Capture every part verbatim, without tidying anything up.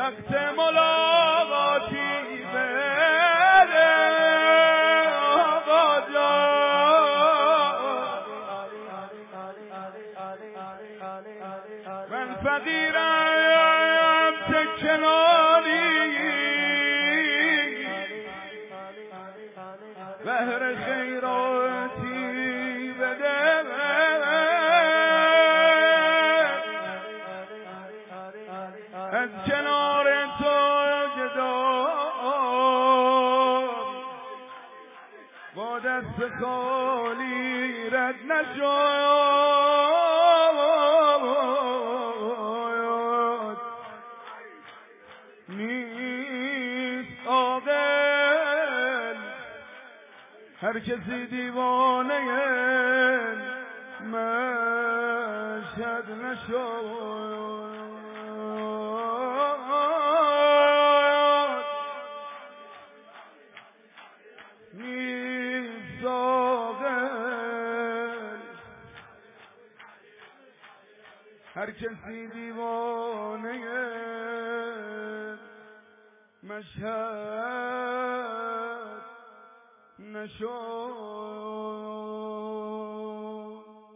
وقت ملاقاتی بده آقا جان من فقیرم تکنانی بهر خیراتی بده از کنار تو جدا با دست خالی رد نشد نیست عاقل هر کسی دیوانه مشهد نشد نیست عاقل هر کسی دیوانه مشهد نشد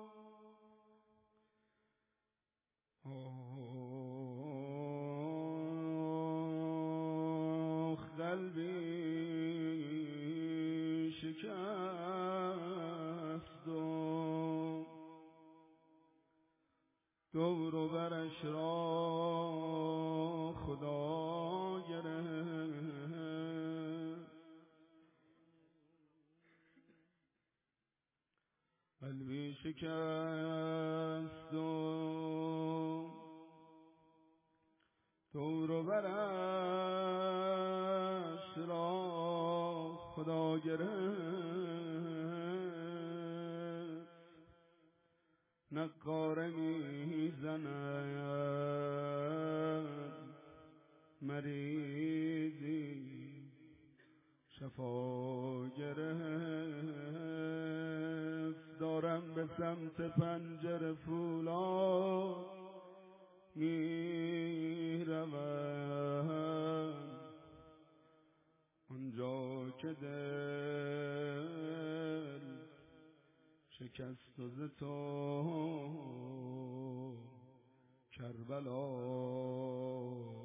آخ قلبی شکست و دور و برش را خدا گرفت قلبی شکست و دور و برش را خدا گرفت نقاره میزند مریضی شفا گرفت دارم به سمت پنجره فولاد میروم آنجا که دل شکست و ز تو کربلا